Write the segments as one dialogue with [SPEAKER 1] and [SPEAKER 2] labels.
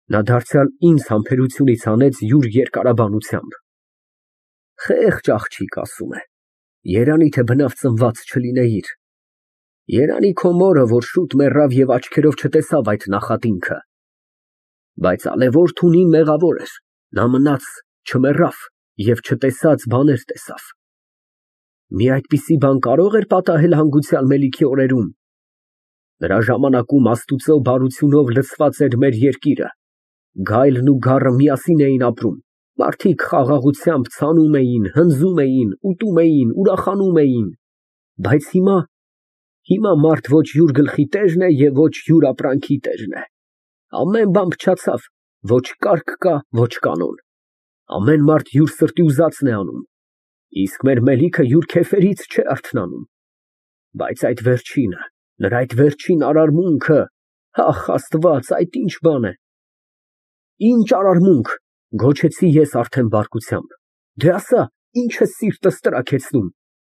[SPEAKER 1] Նա դարձյալ ինձ համբերությունից հանեց յուր երկարաբանությամբ։ Խեղճ աղջիկ, ասում է, երանի թե բնավ ծնված չլինեիր, երանի քո մորը, որ շուտ մեռավ և աչքերով չտեսավ այդ նախատինքը, բայց Ալեվորդ մեղավոր էր, նա մնաց, չմեռավ և չտեսած բաներ տեսավ։ Մի այդպիսի բան կարող էր պատահել հանգուցյալ Մելիքի օրերում։ Նրա ժամանակում Աստուծո բարությունով լցված էր մեր երկիրը, գայլն ու գառը միասին էին ապրում, մարդիկ խաղաղությամբ ցանում էին, հնձում էին, ուտում էին, ուրախանում էին, բայց հիմա մարդ ոչ յուր գլխի տերն է և ոչ յուր ապրանքի տերն է, ամեն բան փչացավ, ոչ կարգ կա, ոչ կանոն, ամեն մարդ յուր սրտի ուզածն է անում, իսկ մեր Մելիքը յուր քեֆերից չէ արթնանում, բայց այդ վերջինը, նրա այդ վերջին արարմունքը, ախ, Աստված, այդ ինչ բան է։ Ինչ արարմունք, գոչեցի ես արդեն բարկությամբ, դե ասա, ինչ ես սիրտս տրաքեցնում։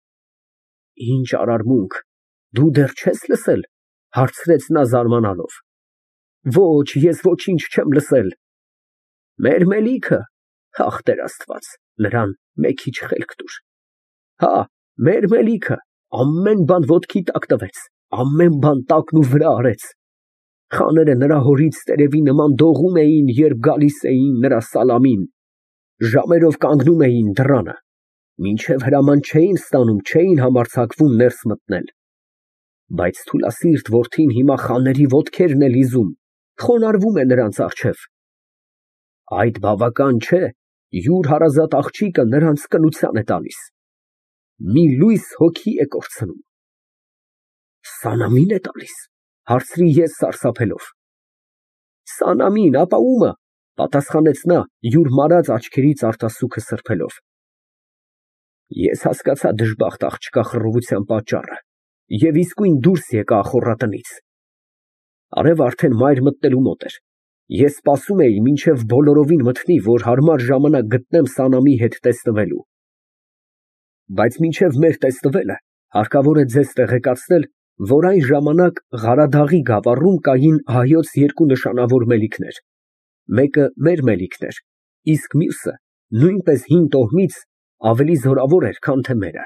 [SPEAKER 1] Ինչ արարմունք, դու դեռ չես լսել, հարցրեց նա զարմանալով։ Ոչ, ես ոչինչ չեմ լսել։ Մեր Մելիքը, ախ, Տեր Աստված, նրան մեկ-քիչ խելք տուր։ Հա, մեր Մելիքը ամեն բան ոտքի տակ տվեց, ամեն բան տակն ու վրա արեց։ Խաները նրա հորից տերևի նման դողում էին, երբ գալիս էին նրա սալամին, ժամերով կանգնում էին դռանը, մինչև հրաման չէին ստանում, չէին համարձակվում ներս մտնել։ Բայց թուլասիրտ որդին հիմա խաների ոտքերն է լիզում, խոնարհվում է նրանց առջև։ Այդ բավական չէ, յուր հարազատ աղջիկը նրանց կնության է տալիս։ Մի լույս հոգի է կորցնում։ Սանամին է տալիս, հարցրի ես սարսափելով։ Սանամին, ապա ումը, պատասխանեց նա, յուր մարած աչքերից արտասուքը սրբելով։ Ես հասկացա դժբախտ աղջկա խռովության պատճառը և իսկույն դուրս եկա ախոռատնից։ Արևը արդեն մայր մտնելու մոտ էր։ Ես սպասում էի, մինչև բոլորովին մթնի, որ հարմար ժամանակ գտնեմ Սանամի հետ տեսնվելու։ Բայց մինչև մեր տեսնվելը հարկավոր է ձեզ տեղեկացնել, որ այն ժամանակ Ղարադաղի գավառում կային հայոց երկու նշանավոր մելիքներ, մեկը մեր մելիքն էր, իսկ մյուսը նույնպես հին տոհմից ավելի զորավոր էր, քան թե մերը։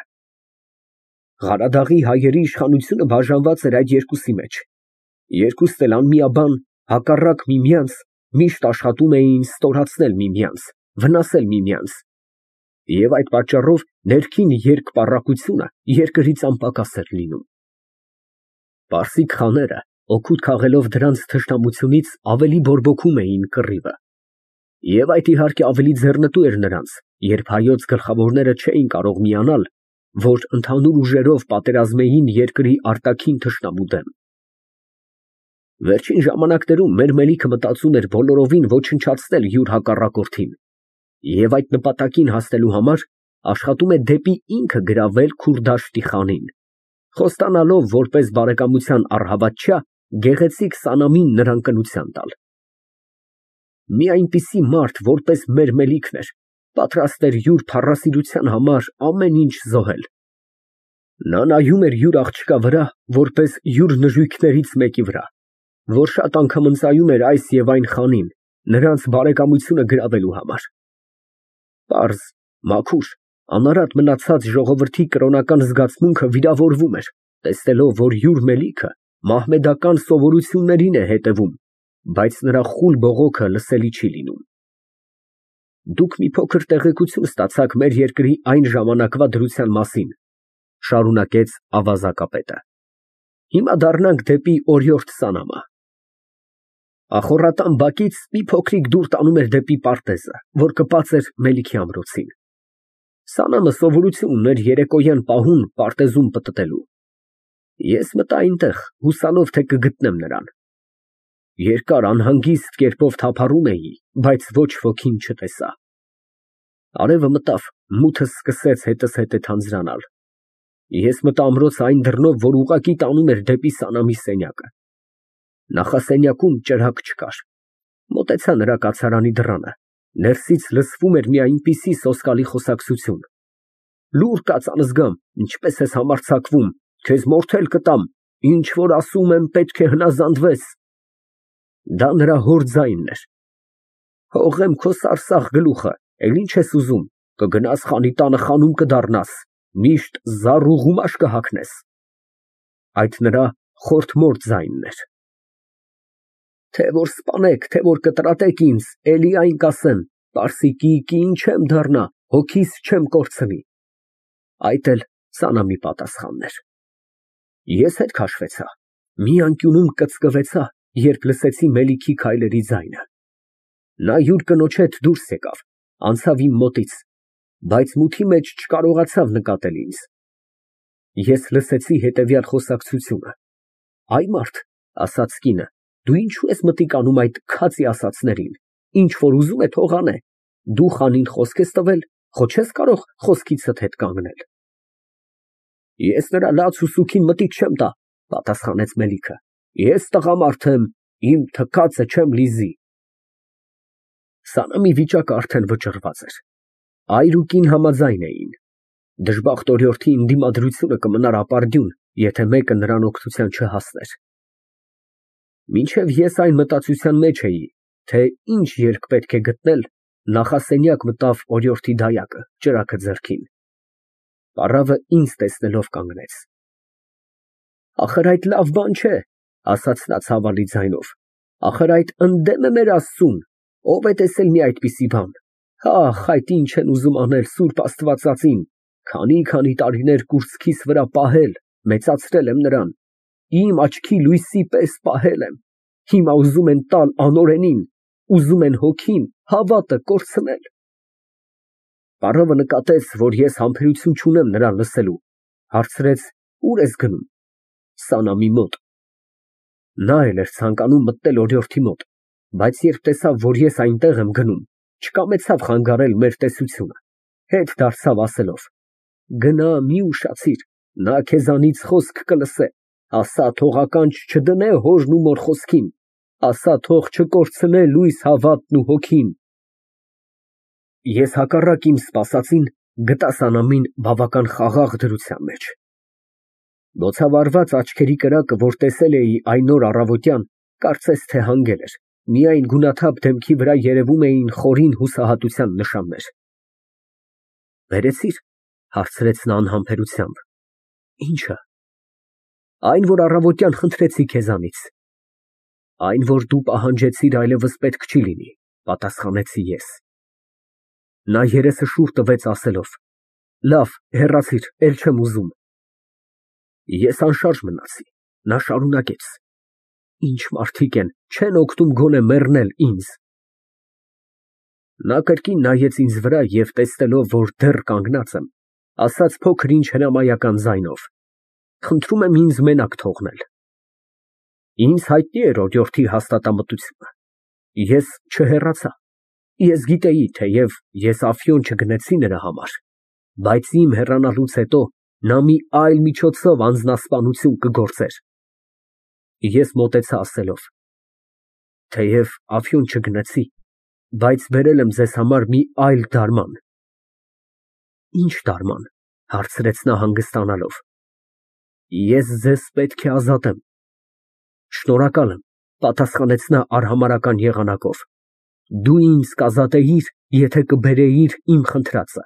[SPEAKER 1] Ղարադաղի հայերի իշխանությունը բաժանված էր այդ երկուսի մեջ, երկուստ էլ անմիաբան, հակառակ միմյանց, միշտ աշխատում էին ստորացնել միմյանց, վնասել միմյանց, և այդ պատճառով ներքին երկպառակությունը երկրից անպակաս էր լինում։ Պարսիկ խաները, օգուտ քաղելով դրանց թշնամությունից, ավելի բորբոքում էին կռիվը։ Եվ այդ իհարկե ավելի ձեռնտու էր նրանց, երբ հայոց գլխավորները չէին կարող միանալ, որ ընդհանուր ուժերով պատերազմեին երկրի արտաքին թշնամու դեմ։ Վերջին ժամանակներում մեր Մելիքը մտածում էր բոլորովին ոչնչացնել յուր հակառակորդին, և այդ նպատակին հասնելու համար աշխատում է դեպի ինքը գրավել Քուրդաշտի խանին, խոստանալով որպես բարեկամության առհավատչյա գեղեցիկ Սանամին նրան կնության տալ։ Մի այնպիսի մարդ, որպես մեր Մելիքն էր, պատրաստ էր յուր փառասիրության համար ամեն ինչ զոհել։ Նա նայում էր յուր աղջկա վրա, որպես յուր նժույգներից մեկի վրա, որ շատ անգամ ընծայում էր այս և այն խանին, նրանց բարեկամությունը գրավելու համար։ Պարզ, մաքուր, անարատ մնացած ժողովրդի կրոնական զգացմունքը վիրավորվում էր, տեսնելով, որ յուր Մելիքը մահմեդական սովորություններին է հետևում, բայց նրա խուլ բողոքը լսելի չի լինում։ Դուք մի փոքր տեղեկություն ստացաք մեր երկրի այն ժամանակվա դրության մասին, շարունակեց ավազակապետը։ Հիմա դառնանք դեպի օրիորդ Սանամը։ Ախոռատան բակից մի փոքրիկ դուռ տանում էր դեպի պարտեզը, որ կպած էր Մելիքի ամրոցին։ Սանամը սովորություն ուներ երեկոյան պահուն պարտեզում պտտելու։ Ես մտա այնտեղ, հուսալով, թե կգտնեմ նրան։ Երկար անհանգիստ կերպով թափառում էի, բայց ոչ ոքին չտեսա։ Արևը մտավ, մութը սկսեց հետզհետե թանձրանալ։ Ես մտա ամրոցը այն դռնով, որ ուղղակի տանում էր դեպի Սանամի սենյակը։ Նախասենյակում ճրագ չկար։ Մոտեցա նրա կացարանի դռանը, ներսից լսվում էր մի այնպիսի սոսկալի խոսակցություն։ Լուռ կաց, անզգամ, ինչպես ես համարձակվում, քեզ մորթել կտամ, ինչ որ ասում եմ, պետք է հնազանդվես։ Դա նրա հոր ձայնն էր, Հողեմ քո սարսաղ գլուխը, էլ ինչ ես ուզում, կգնաս խանի տանը խանում կդառնաս, միշտ զառ ու ղումաշ կհագնես։ Այդ նրա խորթմոր ձայնն էր։ Թե որ սպանեք, թե որ կտրատեք ինձ, էլի այն կասեմ, պարսիկի կին չեմ դառնա, հոգիս չեմ կորցնի։ Այդ էլ սանամի պատասխանն էր։ Ես հետ քաշվեցա, մի անկյունում կծկվեցա, երբ լսեցի Մելիքի քայլերի ձայնը։ Նա յուր կնոջ հետ դուրս եկավ, անցավ իմ մոտից, բայց մութի մեջ չկարողացավ նկատել ինձ։ Ես լսեցի հետևյալ խոսակցությունը. «Այ մարդ», ասաց կինը, «դու ինչու ես մտիկ անում այդ քացի ասածներին, ինչ որ ուզում է թող անե, դու խանին խոսք ես տվել, խո չես կարող խոսքիցդ հետ կանգնել»։ Ես նրա լաց ու սուքին մտիկ չեմ տա, պատասխանեց Մելիքը, ես տղամարդ եմ, իմ թքածը չեմ լիզի։ Սանամի վիճակը արդեն վճռված էր։ Այր ու կին համաձայն էին։ Դժբախտ օրիորդի ընդդիմադրությունը կմնար ապարդյուն, եթե մեկը նրան օգնության չհասներ։ Մինչև ես այն մտածության մեջ էի, թե ինչ երկ պետք է գտնել, նախասենյակ մտավ օրիորդի դայակը, ճրագը ձեռքին։ Պառավը ինձ տեսնելով կանգնեց։ Ախր այդ լավ բան չէ, ասաց նա ցավալի ձայնով, ախր այդ ընդդեմ է մեր Աստծուն, ով է տեսել մի այդպիսի բան։ Ահ, այդ ինչ են ուզում անել Սուրբ Աստվածածին, քանի տարիներ կուրծքիս վրա պահել, մեծացրել եմ նրան, իմ աչքի լույսի պես պահել եմ, հիմա ուզում են տալ անօրենին, ուզում են հոգին, հավատը կորցնել։ Պառավը նկատեց, որ ես համբերություն չունեմ նրան լսելու, հարցրեց. Ուր ես գնում։ Սանամի մոտ։ Նա էլ էր ցանկանում մտնել օրիորդի մոտ, բայց երբ տեսավ, որ ես այնտեղ եմ գնում, չկամեցավ խանգարել մեր տեսությունը, հետ դարձավ ասելով. Գնա, մի ուշացիր, նա քեզանից խոսք կլսե, ասա թող ականջ չդնե հորն ու մոր խոսքին, ասա թող չկորցնե լույս հավատն ու հոգին։ Ես հակառակ իմ սպասածին գտա Սանամին բավական խաղաղ դրության մեջ։ Բոցավառված աչքերի կրակը, որ տեսել էի այն օր առավոտյան, կարծես թե հանգել էր, միայն գունաթափ դեմքի վրա երևում էին խորին հուսահատության նշաններ։ Վերեցի՞ր, հարցրեց նա անհամբերությամբ։ Ի՞նչը։ Այն, որ առավոտյան խնդրեցի քեզանից։ Այն, որ դու պահանջեցիր, այլևս պետք չի լինի, պատասխանեցի ես։ Նա երեսը շուռ տվեց ասելով. Լավ, հեռացիր, էլ չեմ ուզում։ Ես անշարժ մնացի, նա շարունակեց. Ինչ մարդիկ են, չեն օգնում գոնե մեռնել ինձ։ Նա կրկին նայեց ինձ վրա և տեսնելով, որ դեռ կանգնած եմ, ասաց փոքր ինչ հրամայական ձայնով. Խնդրում եմ ինձ մենակ թողնել։ Ինձ հայտնի էր օրիորդի հաստատամտությունը։ Ես չհեռացա։ Ես գիտեի, թեև ես Աֆյոն չգնեցի նրա համար, բայց իմ հեռանալուց հետո նա մի այլ միջոցով անձնասպանություն կգործեր։ Ես մոտեցա ասելով. Թեև Աֆյոն չգնեցի, բայց բերել եմ ձեզ համար մի այլ դարման։ Ինչ դարման, հարցրեց նա հանգստանալով։ Ես ձեզ պետք է ազատեմ։ Շնորհակալ եմ, պատասխանեց նա արհամարհական եղանակով։ Դու ինձ կազատեիր, եթե կբերեիր իմ խնդրածը։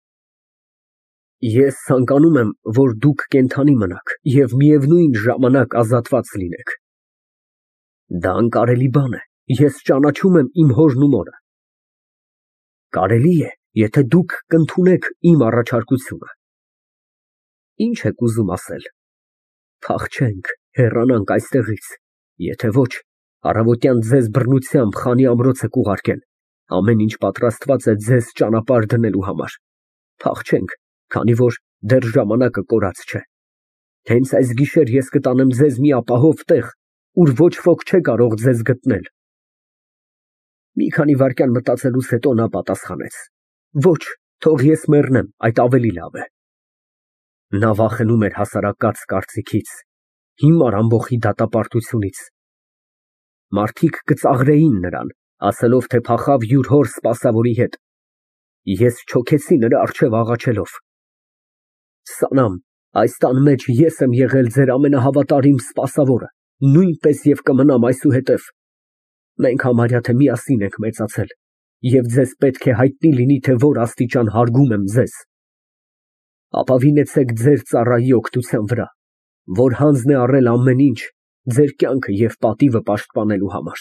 [SPEAKER 1] Ես ցանկանում եմ, որ դուք կենդանի մնաք և միևնույն ժամանակ ազատված լինեք։ Դա անկարելի բան է, ես ճանաչում եմ իմ հորն ու մորը։ Կարելի է, եթե դուք կընդունեք իմ առաջարկությունը։ Ինչ եք ուզում ասել։ Փախչենք, հեռանանք այստեղից, եթե ոչ, առավոտյան ձեզ բռնությամբ խանի ամրոցը կուղարկեն, ամեն ինչ պատրաստված է ձեզ ճանապարհ դնելու համար։ Փախչենք, քանի որ դեռ ժամանակը կորած չէ։ Հենց այս գիշեր ես կտանեմ ձեզ մի ապահով տեղ, ուր ոչ ոք չէ կարող ձեզ գտնել։ Մի քանի վայրկյան մտածելուց հետո նա պատասխանեց. Ոչ, թող ես մեռնեմ, այդ ավելի լավ է։ Նա վախենում էր հասարակած կարծիքից, հիմար ամբոխի դատապարտությունից։ Մարդիկ կծաղրեին նրան, ասելով, թե փախավ յուր հոր սպասավորի հետ։ Ես չոքեցի նրա առջև աղաչելով. Սանամ, այս տան մեջ ես եմ եղել ձեր ամենահավատարիմ սպասավորը, նույնպես և կմնամ այսուհետև։ Մենք համարյա թե միասին ենք մեծացել, և ձեզ պետք է հայտնի լինի, թե որ աստիճան հարգում եմ ձեզ։ Ապավինեցեք ձեր ծառայի օգնության վրա, որ հանձն է առել ամեն ինչ ձեր կյանքը և պատիվը պաշտպանելու համար։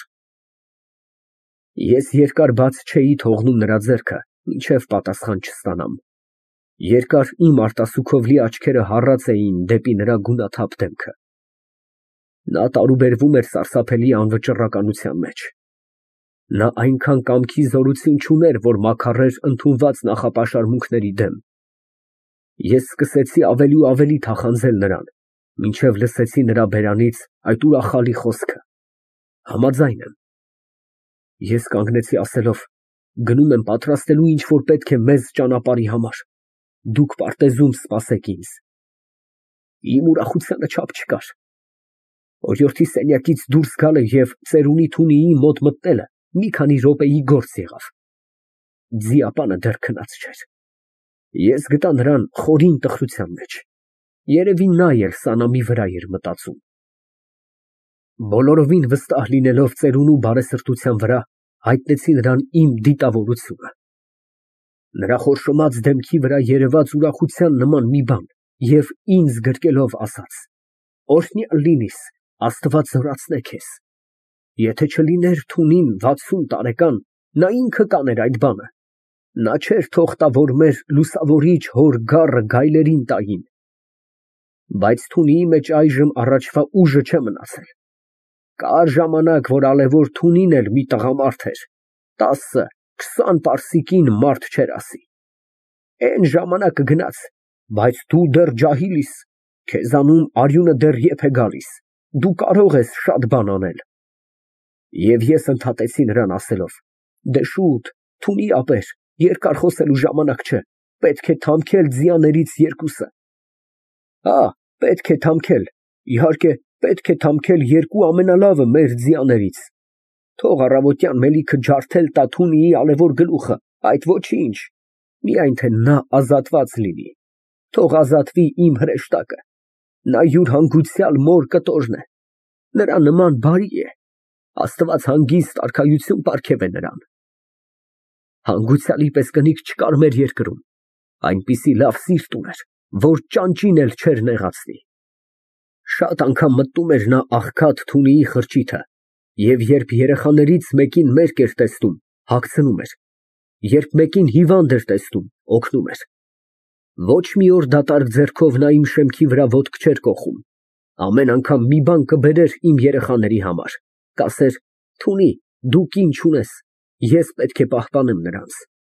[SPEAKER 1] Ես երկար բաց չէի թողնում նրա ձեռքը, մինչև պատասխան չստանամ։ Երկար իմ արտասուքով լի աչքերը հառած էին դեպի նրա գունաթափ դեմքը։ Նա տարուբերվում էր սարսափելի անվճռականության մեջ։ Նա այնքան կամքի զորություն չուներ, որ մաքարեր ընդունված նախապաշարմունքների դեմ։ Ես սկսեցի ավելի ու ավելի թախանձել նրան, մինչև լսեցի նրա բերանից այդ ուրախալի խոսքը. համաձայն եմ։ Ես կանգնեցի ասելով. գնում եմ պատրաստելու ինչ որ պետք է մեզ ճանապարհի համար, դուք պարտեզում սպասեք ինձ։ Իմ ուրախությանը չափ չկար։ Օրիորդի սենյակից դուրս գալը և ծերունի Թունիի մոտ մտնելը մի քանի րոպեի գործ եղավ։ Ձիապանը դեռ քնած չէր։ Ես գտա նրան խորին տխրության մեջ։ Երևի նա էլ սանամի վրա էր մտածում։ Բոլորովին վստահ լինելով ծերունու բարեսրտության վրա, հայտնեցի նրան իմ դիտավորությունը։ Նրա խորշոմած դեմքի վրա երևաց ուրախության նման մի բան և ինձ գրկելով ասաց. օրհնյալ լինիս, Աստված զորացնե քեզ։ Եթե չլիներ Թունին 60 տարեկան, նա ինքը կաներ այդ բանը։ Նա չէր թող տա, որ մեր լուսավորիչ հոր գառը գայլերին տային։ Բայց Թունիի մեջ այժմ առաջվա ուժը չէ մնացել։ Կար ժամանակ, որ ալևոր Թունին էլ մի տղամարդ էր, 10-20 պարսիկին մարդ չէր ասի։ Էն ժամանակը գնաց, բայց դու դեռ ջահիլ ես, քեզանում արյունը դեռ եփ է գալիս, դու կարող ես շատ բան անել։ Եվ ես ընդհատեցի նրան ասելով. դե շուտ, Թունի ապեր, երկար խոսելու ժամանակ չէ, պետք է թամքել ձիաներից երկուսը։ Հա, պետք է թամքել, իհարկե, պետք է թամքել երկու ամենալավը մեր ձիաներից։ Թող առավոտյան մելիքը ջարդել տա Թունիի ալևոր գլուխը, այդ ոչինչ, միայն թե նա ազատված լինի, թող ազատվի իմ հրեշտակը, նա յուր հանգուցյալ մոր կտորն է, նրա նման բարի է, Աստված հանգիստ արքայություն պարգև է նրան։ Հանգուցյալի պես կնիկ չկար մեր երկրում, այնպիսի լավ սիրտ ուներ, որ ճանճին էլ չէր նեղացնի։ Շատ անգամ մտնում էր նա աղքատ Թունիի խրճիթը, և երբ երեխաներից մեկին մերկ էր տեսնում, հագցնում էր, երբ մեկին հիվանդ էր տեսնում, օգնում էր։ Ոչ մի օր դատարկ ձեռքով նա իմ շեմքի վրա ոտք չէր կոխում, ամեն անգամ մի բան կբերեր իմ երեխաների համար, կասեր. Թունի, դու կին չունես, ես պետք է պահպանեմ նրանց։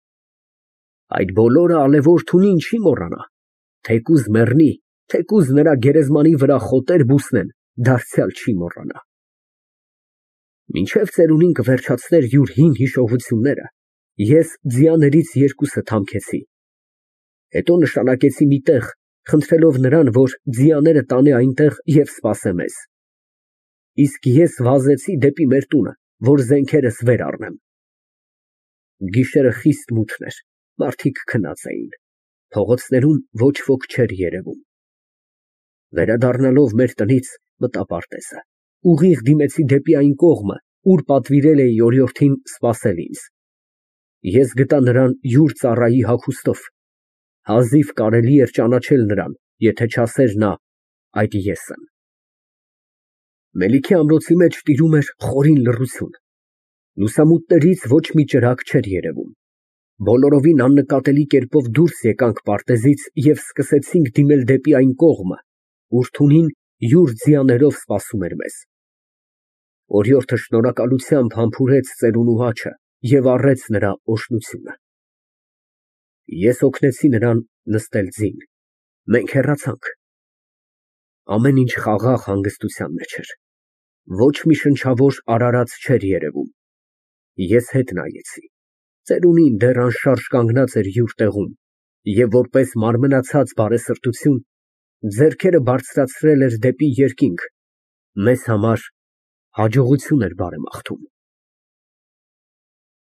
[SPEAKER 1] Այդ բոլորը ալևոր Թունին չի մոռանա, թեկուզ մեռնի, թեկուզ նրա գերեզմանի վրա խոտեր բուսնեն, դարձյալ չի մոռանա։ Մինչև ծերունին կվերջացներ յուր հին հիշողությունները, ես ձիաներից երկուսը թամքեցի։ Հետո նշանակեցի մի տեղ, խնդրելով նրան, որ ձիաները տանե այնտեղ և սպասե մեզ։ Իսկ ես վազեցի դեպի մեր տունը, որ զենքերս վեր առնեմ։ Գիշերը խիստ մութն էր, մարդիկ քնած էին, փողոցներում ոչ ոք չէր երևում։ Վերադառնալով մեր տնից, մտա պարտեզը, ուղիղ դիմեցի դեպի այն կողմը, ուր պատվիրել էի օրիորդին սպասել ինձ։ Ես գտա նրան յուր ծառայի հագուստով, հազիվ կարելի էր ճանաչել նրան, եթե չասեր նա. այդ ես եմ։ Մելիքի ամրոցի մեջ տիրում էր խորին լռություն։ Լուսամուտներից ոչ մի ճրագ չէր երևում։ Բոլորովին աննկատելի կերպով դուրս եկանք պարտեզից և սկսեցինք դիմել դեպի այն կողմը, ուր Թունին յուր ձիաներով սպասում էր մեզ։ Օրիորդը շնորհակալությամբ համբուրեց ծերունու աչքը և առեց նրա օրհնությունը։ Ես օգնեցի նրան նստել ձին։ Մենք հեռացանք։ Ամեն ինչ խաղաղ հանգստության մեջ էր։ Ոչ մի շնչավոր արարած չէր երևում։ Ես հետ նայեցի։ Ծերունին դեռ անշարժ կանգնած էր յուր տեղում և որպես մարմնացած բարեսրտություն ձեռքերը բարձրացրել էր դեպի երկինք, մեզ համար հաջողություն էր բարեմաղթում։